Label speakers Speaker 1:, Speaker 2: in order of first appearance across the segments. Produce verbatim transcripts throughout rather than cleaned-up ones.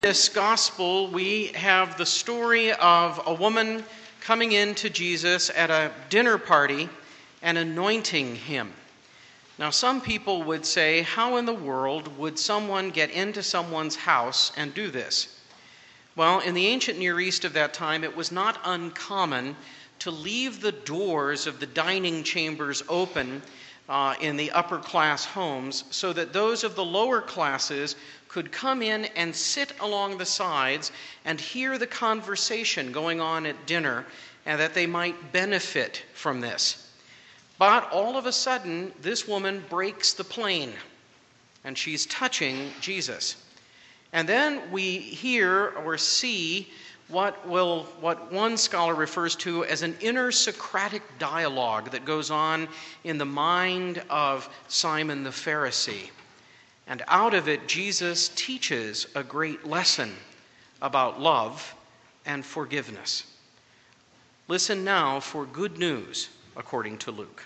Speaker 1: This gospel, we have the story of a woman coming in to Jesus at a dinner party and anointing him. Now, some people would say, how in the world would someone get into someone's house and do this? Well, in the ancient Near East of that time, it was not uncommon to leave the doors of the dining chambers open uh, in the upper class homes so that those of the lower classes could come in and sit along the sides and hear the conversation going on at dinner, and that they might benefit from this. But all of a sudden, this woman breaks the plane, and she's touching Jesus. And then we hear or see what will what one scholar refers to as an inner Socratic dialogue that goes on in the mind of Simon the Pharisee. And out of it, Jesus teaches a great lesson about love and forgiveness. Listen now for good news according to Luke.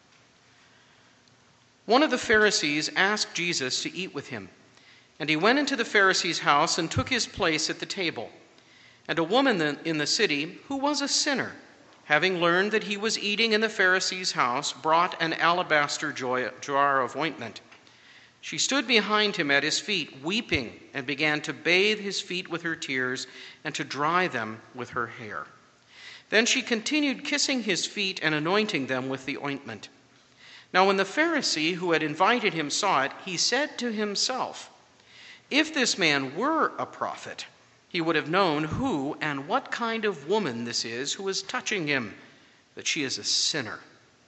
Speaker 1: One of the Pharisees asked Jesus to eat with him, and he went into the Pharisee's house and took his place at the table. And a woman in the city, who was a sinner, having learned that he was eating in the Pharisee's house, brought an alabaster jar of ointment. She stood behind him at his feet, weeping, and began to bathe his feet with her tears and to dry them with her hair. Then she continued kissing his feet and anointing them with the ointment. Now when the Pharisee who had invited him saw it, he said to himself, "If this man were a prophet, he would have known who and what kind of woman this is who is touching him, that she is a sinner."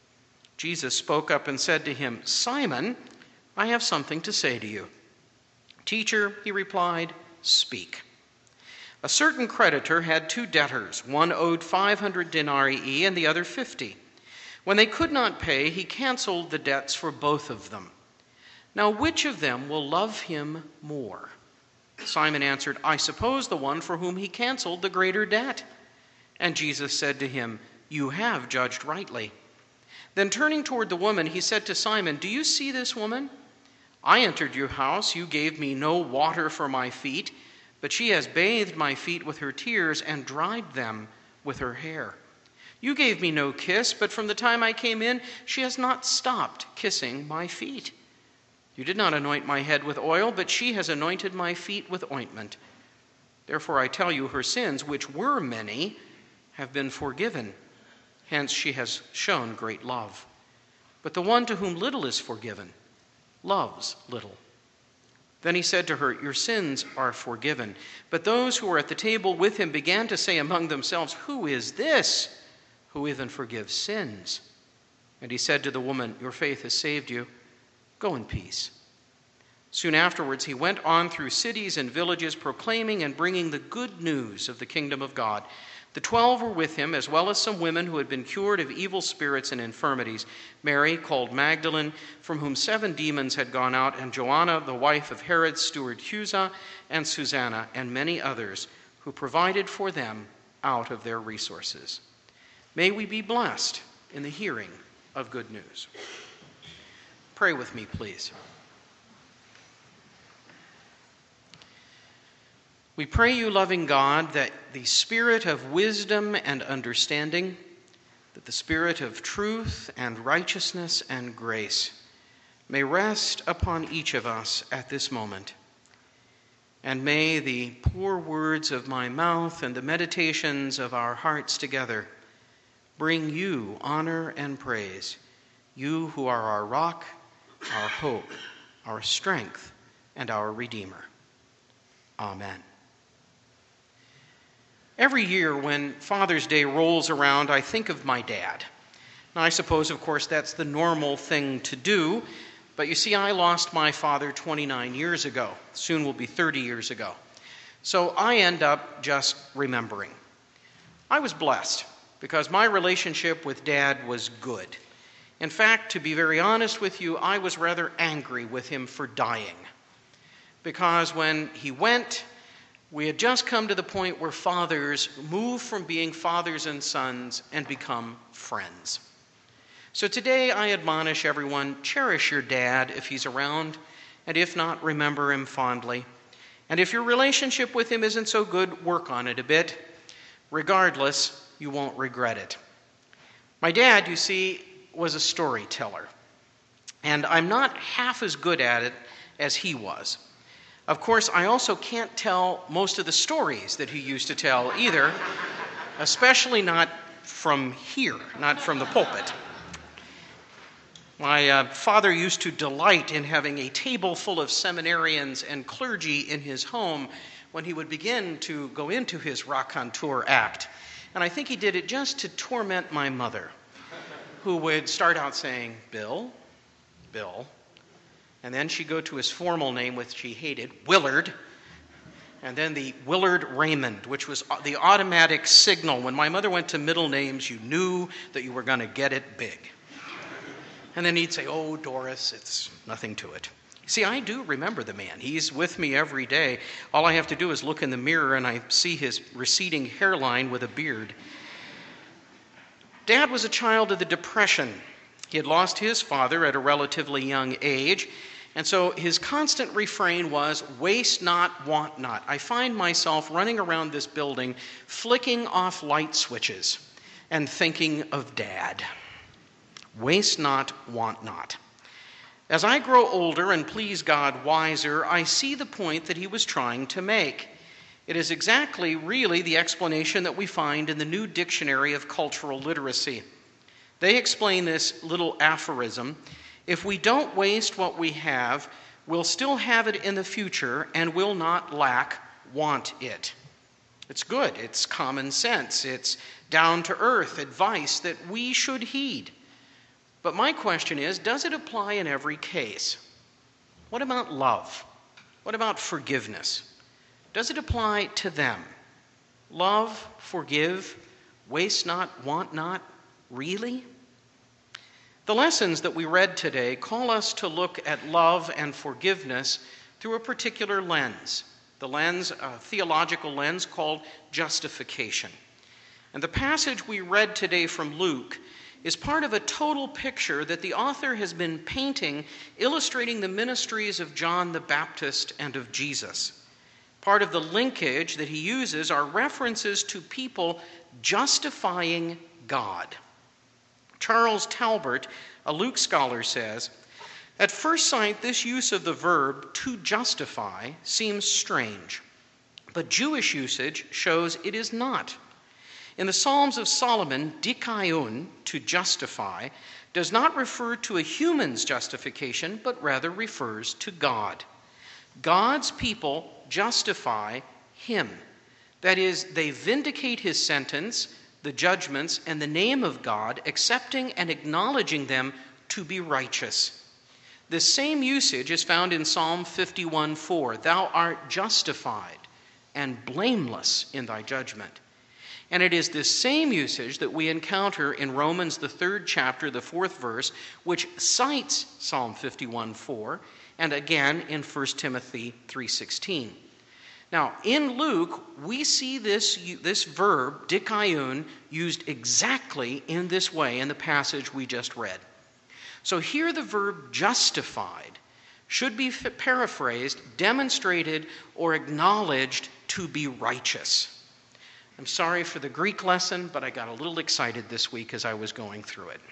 Speaker 1: Jesus spoke up and said to him, "Simon, I have something to say to you." "Teacher," he replied, "speak." A certain creditor had two debtors. One owed five hundred denarii and the other fifty. When they could not pay, he canceled the debts for both of them. "Now which of them will love him more?" Simon answered, "I suppose the one for whom he canceled the greater debt." And Jesus said to him, "You have judged rightly." Then turning toward the woman, he said to Simon, "Do you see this woman? I entered your house. You gave me no water for my feet, but she has bathed my feet with her tears and dried them with her hair. You gave me no kiss, but from the time I came in, she has not stopped kissing my feet. You did not anoint my head with oil, but she has anointed my feet with ointment. Therefore I tell you, her sins, which were many, have been forgiven. Hence she has shown great love. But the one to whom little is forgiven loves little." Then he said to her, "Your sins are forgiven." But those who were at the table with him began to say among themselves, "Who is this who even forgives sins?" And he said to the woman, "Your faith has saved you. Go in peace." Soon afterwards he went on through cities and villages, proclaiming and bringing the good news of the kingdom of God. The twelve were with him, as well as some women who had been cured of evil spirits and infirmities: Mary, called Magdalene, from whom seven demons had gone out, and Joanna, the wife of Herod's steward Chuza, and Susanna, and many others who provided for them out of their resources. May we be blessed in the hearing of good news. Pray with me, please. We pray you, loving God, that the spirit of wisdom and understanding, that the spirit of truth and righteousness and grace may rest upon each of us at this moment. And may the poor words of my mouth and the meditations of our hearts together bring you honor and praise, you who are our rock, our hope, our strength, and our Redeemer. Amen. Every year when Father's Day rolls around, I think of my dad. Now, I suppose, of course, that's the normal thing to do, but you see, I lost my father twenty-nine years ago. Soon will be thirty years ago. So I end up just remembering. I was blessed because my relationship with Dad was good. In fact, to be very honest with you, I was rather angry with him for dying, because when he went, we had just come to the point where fathers move from being fathers and sons and become friends. So today I admonish everyone, cherish your dad if he's around, and if not, remember him fondly. And if your relationship with him isn't so good, work on it a bit. Regardless, you won't regret it. My dad, you see, was a storyteller. And I'm not half as good at it as he was. Of course, I also can't tell most of the stories that he used to tell either, especially not from here, not from the pulpit. My uh, father used to delight in having a table full of seminarians and clergy in his home when he would begin to go into his raconteur act. And I think he did it just to torment my mother, who would start out saying, Bill, Bill, and then she'd go to his formal name, which she hated, Willard, and then the Willard Raymond, which was the automatic signal. When my mother went to middle names, you knew that you were going to get it big. And then he'd say, oh, Doris, it's nothing to it. See, I do remember the man. He's with me every day. All I have to do is look in the mirror and I see his receding hairline with a beard. Dad was a child of the Depression. He had lost his father at a relatively young age, and so his constant refrain was, waste not, want not. I find myself running around this building, flicking off light switches and thinking of Dad. Waste not, want not. As I grow older and please God wiser, I see the point that he was trying to make. It is exactly, really, the explanation that we find in the New Dictionary of Cultural Literacy. They explain this little aphorism: if we don't waste what we have, we'll still have it in the future and will not lack want it. It's good. It's common sense. It's down-to-earth advice that we should heed. But my question is, does it apply in every case? What about love? What about forgiveness? Does it apply to them? Love, forgive, waste not, want not, really? The lessons that we read today call us to look at love and forgiveness through a particular lens, the lens, a theological lens called justification. And the passage we read today from Luke is part of a total picture that the author has been painting, illustrating the ministries of John the Baptist and of Jesus. Part of the linkage that he uses are references to people justifying God. Charles Talbert, a Luke scholar, says, at first sight, this use of the verb to justify seems strange, but Jewish usage shows it is not. In the Psalms of Solomon, dikaion, to justify, does not refer to a human's justification, but rather refers to God. God's people justify him. That is, they vindicate his sentence, the judgments, and the name of God, accepting and acknowledging them to be righteous. This same usage is found in Psalm fifty-one four. Thou art justified and blameless in thy judgment. And it is this same usage that we encounter in Romans, the third chapter, the fourth verse, which cites Psalm fifty-one four, and again in First Timothy three sixteen. Now, in Luke, we see this, this verb, dikaion, used exactly in this way in the passage we just read. So here the verb justified should be paraphrased, demonstrated, or acknowledged to be righteous. I'm sorry for the Greek lesson, but I got a little excited this week as I was going through it.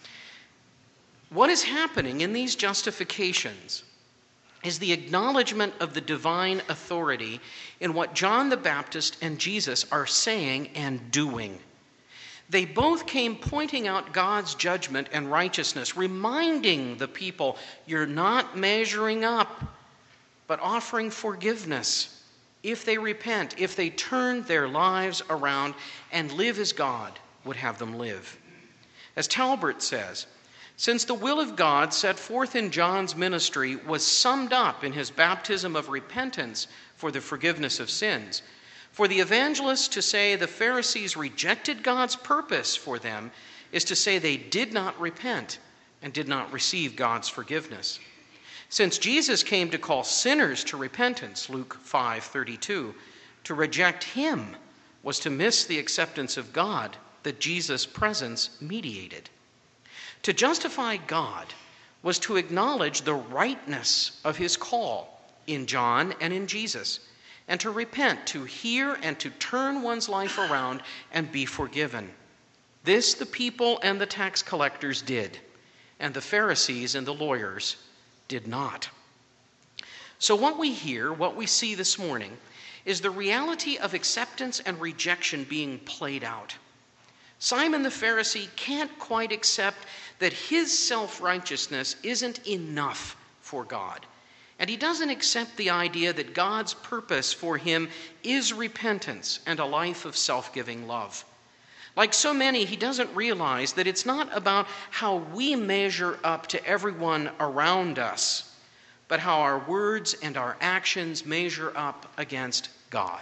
Speaker 1: What is happening in these justifications is the acknowledgement of the divine authority in what John the Baptist and Jesus are saying and doing. They both came pointing out God's judgment and righteousness, reminding the people, you're not measuring up, but offering forgiveness if they repent, if they turn their lives around and live as God would have them live. As Talbert says, since the will of God set forth in John's ministry was summed up in his baptism of repentance for the forgiveness of sins, for the evangelists to say the Pharisees rejected God's purpose for them is to say they did not repent and did not receive God's forgiveness. Since Jesus came to call sinners to repentance, Luke five thirty-two, to reject him was to miss the acceptance of God that Jesus' presence mediated. To justify God was to acknowledge the rightness of his call, in John and in Jesus, and to repent, to hear and to turn one's life around and be forgiven. This the people and the tax collectors did, and the Pharisees and the lawyers did not. So what we hear, what we see this morning, is the reality of acceptance and rejection being played out. Simon the Pharisee can't quite accept that his self-righteousness isn't enough for God. And he doesn't accept the idea that God's purpose for him is repentance and a life of self-giving love. Like so many, he doesn't realize that it's not about how we measure up to everyone around us, but how our words and our actions measure up against God.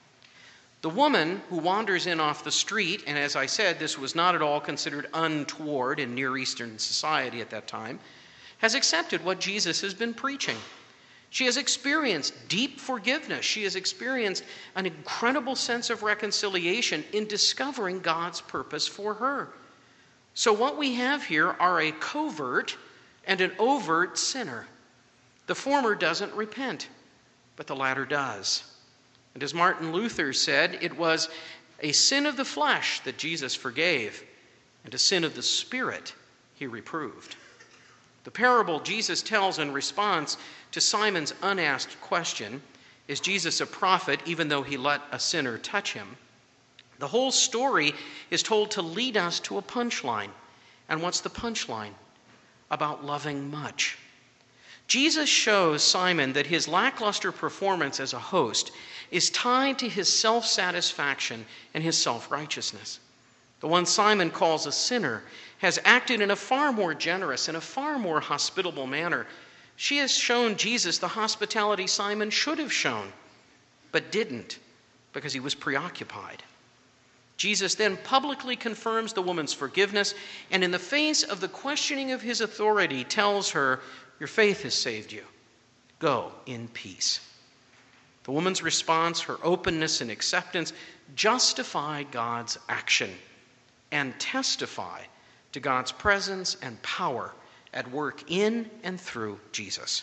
Speaker 1: The woman who wanders in off the street, and as I said, this was not at all considered untoward in Near Eastern society at that time, has accepted what Jesus has been preaching. She has experienced deep forgiveness. She has experienced an incredible sense of reconciliation in discovering God's purpose for her. So what we have here are a covert and an overt sinner. The former doesn't repent, but the latter does. And as Martin Luther said, it was a sin of the flesh that Jesus forgave, and a sin of the spirit he reproved. The parable Jesus tells in response to Simon's unasked question, is Jesus a prophet even though he let a sinner touch him? The whole story is told to lead us to a punchline. And what's the punchline? About loving much. Jesus shows Simon that his lackluster performance as a host is tied to his self-satisfaction and his self-righteousness. The one Simon calls a sinner has acted in a far more generous and a far more hospitable manner. She has shown Jesus the hospitality Simon should have shown, but didn't because he was preoccupied. Jesus then publicly confirms the woman's forgiveness, and in the face of the questioning of his authority, tells her, "Your faith has saved you. Go in peace." The woman's response, her openness and acceptance, justify God's action and testify to God's presence and power at work in and through Jesus.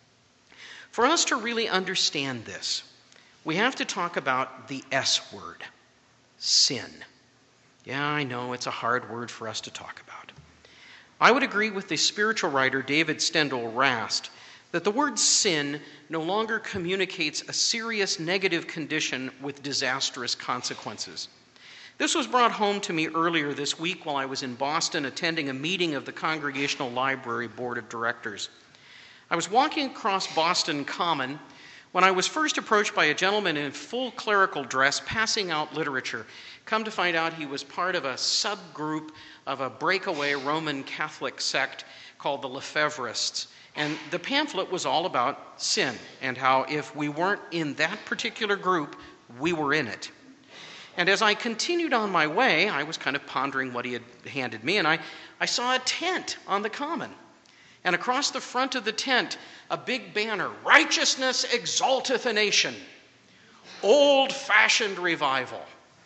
Speaker 1: For us to really understand this, we have to talk about the S word, sin. Yeah, I know it's a hard word for us to talk about. I would agree with the spiritual writer David Stendhal Rast that the word sin no longer communicates a serious negative condition with disastrous consequences. This was brought home to me earlier this week while I was in Boston attending a meeting of the Congregational Library Board of Directors. I was walking across Boston Common when I was first approached by a gentleman in full clerical dress passing out literature. Come to find out, he was part of a subgroup of a breakaway Roman Catholic sect called the Lefebvrists. And the pamphlet was all about sin and how if we weren't in that particular group, we were in it. And as I continued on my way, I was kind of pondering what he had handed me, and I, I saw a tent on the common. And across the front of the tent, a big banner, "Righteousness exalteth a nation. Old-fashioned revival."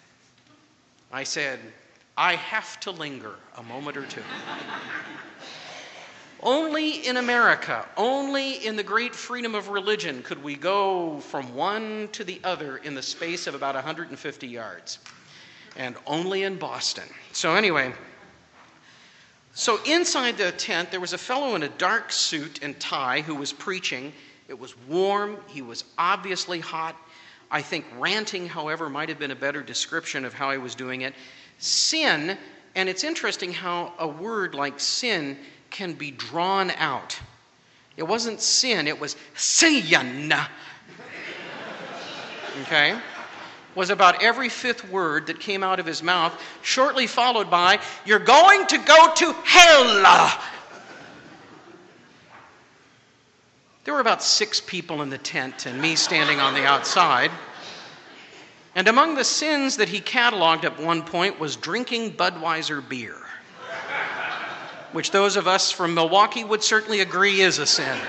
Speaker 1: I said, I have to linger a moment or two. Only in America, only in the great freedom of religion could we go from one to the other in the space of about one hundred fifty yards. And only in Boston. So anyway, so inside the tent, there was a fellow in a dark suit and tie who was preaching. It was warm. He was obviously hot. I think ranting, however, might have been a better description of how he was doing it. Sin, and it's interesting how a word like sin can be drawn out. It wasn't sin, it was sin. Okay? Was about every fifth word that came out of his mouth, shortly followed by, "You're going to go to hell." There were about six people in the tent and me standing on the outside. And among the sins that he cataloged at one point was drinking Budweiser beer, which those of us from Milwaukee would certainly agree is a sin.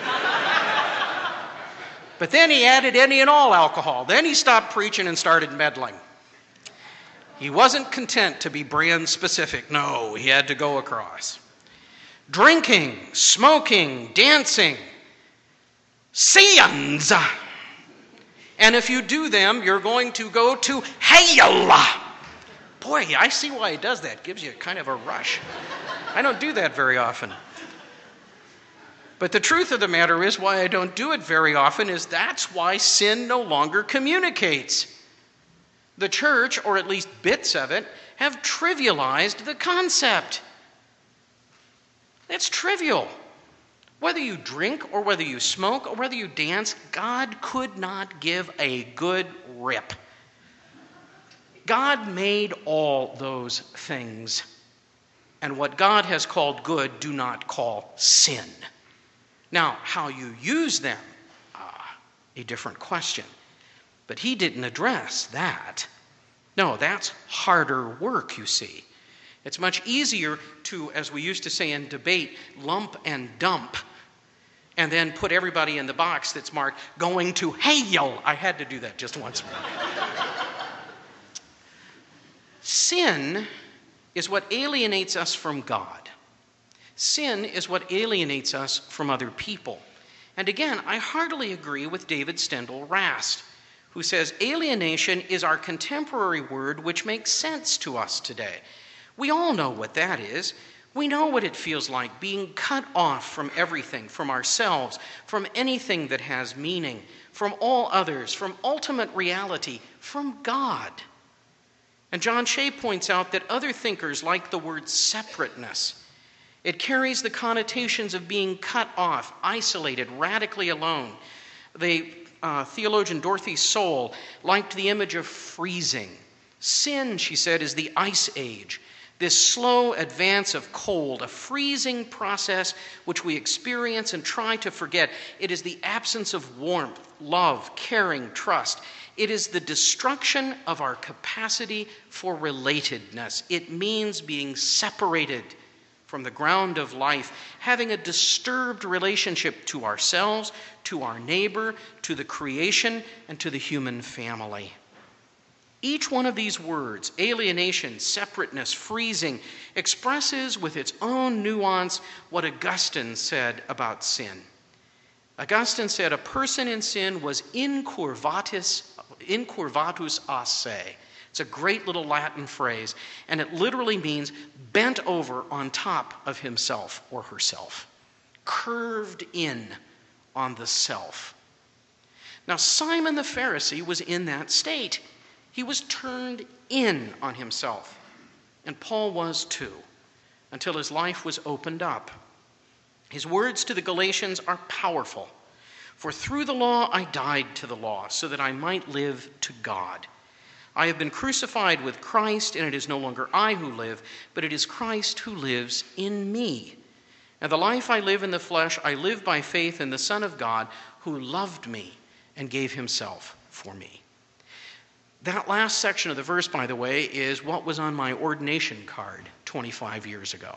Speaker 1: But then he added any and all alcohol. Then he stopped preaching and started meddling. He wasn't content to be brand specific. No, he had to go across. Drinking, smoking, dancing. sins. And if you do them, you're going to go to hell. Boy, I see why he does that. Gives you kind of a rush. I don't do that very often. But the truth of the matter is, why I don't do it very often is that's why sin no longer communicates. The church, or at least bits of it, have trivialized the concept. It's trivial. Whether you drink or whether you smoke or whether you dance, God could not give a good rip. God made all those things. And what God has called good, do not call sin. Now, how you use them, ah, a different question. But he didn't address that. No, that's harder work, you see. It's much easier to, as we used to say in debate, lump and dump, and then put everybody in the box that's marked going to hell. I had to do that just once more. Sin is what alienates us from God. Sin is what alienates us from other people. And again, I heartily agree with David Stendhal Rast, who says alienation is our contemporary word which makes sense to us today. We all know what that is. We know what it feels like being cut off from everything, from ourselves, from anything that has meaning, from all others, from ultimate reality, from God. And John Shea points out that other thinkers like the word separateness. It carries the connotations of being cut off, isolated, radically alone. The uh, theologian Dorothy Soul liked the image of freezing. Sin, she said, is the ice age, this slow advance of cold, a freezing process which we experience and try to forget. It is the absence of warmth, love, caring, trust. It is the destruction of our capacity for relatedness. It means being separated from the ground of life, having a disturbed relationship to ourselves, to our neighbor, to the creation, and to the human family. Each one of these words, alienation, separateness, freezing, expresses with its own nuance what Augustine said about sin. Augustine said a person in sin was incurvatus, incurvatus a se. It's a great little Latin phrase, and it literally means bent over on top of himself or herself, curved in on the self. Now, Simon the Pharisee was in that state. He was turned in on himself, and Paul was too, until his life was opened up. His words to the Galatians are powerful. For through the law I died to the law, so that I might live to God. I have been crucified with Christ, and it is no longer I who live, but it is Christ who lives in me. And the life I live in the flesh, I live by faith in the Son of God, who loved me and gave himself for me. That last section of the verse, by the way, is what was on my ordination card twenty-five years ago.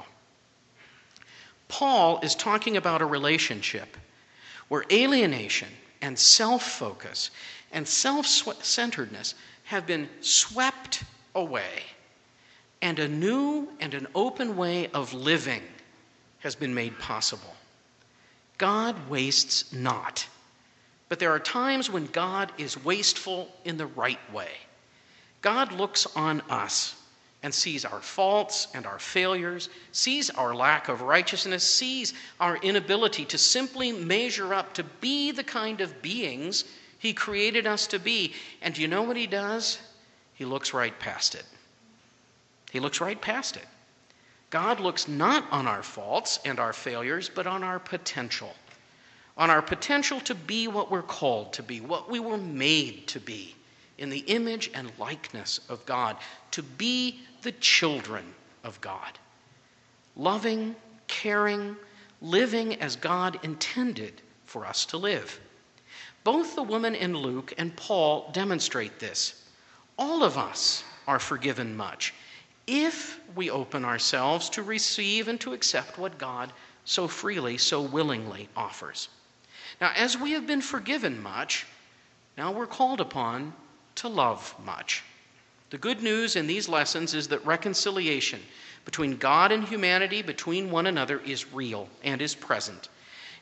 Speaker 1: Paul is talking about a relationship where alienation and self-focus and self-centeredness have been swept away, and a new and an open way of living has been made possible. God wastes not, but there are times when God is wasteful in the right way. God looks on us and sees our faults and our failures, sees our lack of righteousness, sees our inability to simply measure up to be the kind of beings he created us to be. And do you know what he does? He looks right past it. He looks right past it. God looks not on our faults and our failures, but on our potential. On our potential to be what we're called to be, what we were made to be, in the image and likeness of God, to be the children of God. Loving, caring, living as God intended for us to live. Both the woman in Luke and Paul demonstrate this. All of us are forgiven much if we open ourselves to receive and to accept what God so freely, so willingly offers. Now, as we have been forgiven much, now we're called upon to love much. The good news in these lessons is that reconciliation between God and humanity, between one another, is real and is present.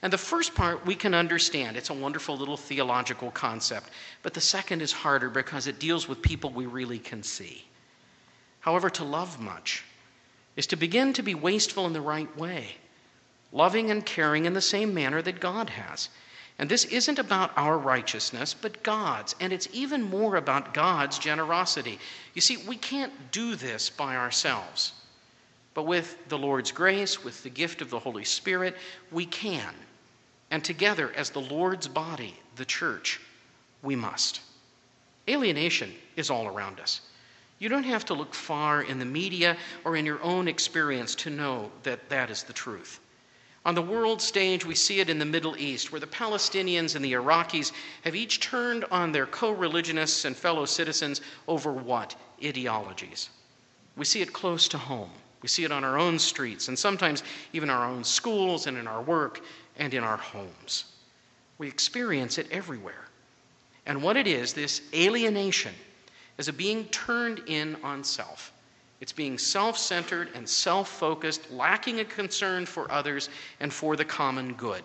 Speaker 1: And the first part we can understand. It's a wonderful little theological concept. But the second is harder because it deals with people we really can see. However, to love much is to begin to be wasteful in the right way, loving and caring in the same manner that God has. And this isn't about our righteousness, but God's. And it's even more about God's generosity. You see, we can't do this by ourselves. But with the Lord's grace, with the gift of the Holy Spirit, we can. And together, as the Lord's body, the church, we must. Alienation is all around us. You don't have to look far in the media or in your own experience to know that that is the truth. On the world stage, we see it in the Middle East, where the Palestinians and the Iraqis have each turned on their co-religionists and fellow citizens over what? Ideologies. We see it close to home. We see it on our own streets, and sometimes even our own schools and in our work and in our homes. We experience it everywhere. And what it is, this alienation, is a being turned in on self. It's being self-centered and self-focused, lacking a concern for others and for the common good.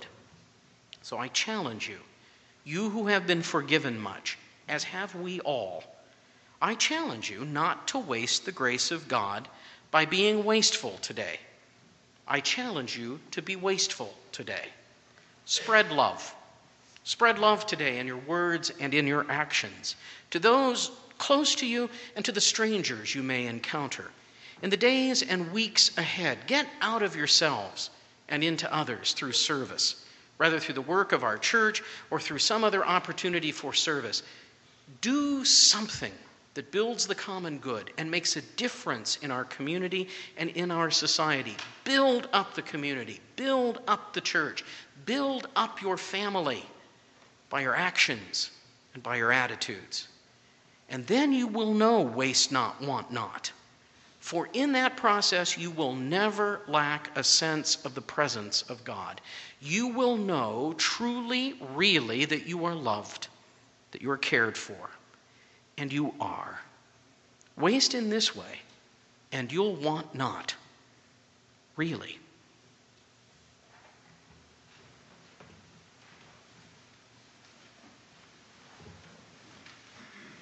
Speaker 1: So I challenge you, you who have been forgiven much, as have we all, I challenge you not to waste the grace of God by being wasteful today. I challenge you to be wasteful today. Spread love. Spread love today in your words and in your actions to those close to you and to the strangers you may encounter. In the days and weeks ahead, get out of yourselves and into others through service, whether through the work of our church or through some other opportunity for service. Do something that builds the common good and makes a difference in our community and in our society. Build up the community. Build up the church. Build up your family by your actions and by your attitudes. And then you will know waste not, want not. For in that process, you will never lack a sense of the presence of God. You will know truly, really, that you are loved, that you are cared for. And you are. Waste in this way, and you'll want not. Really.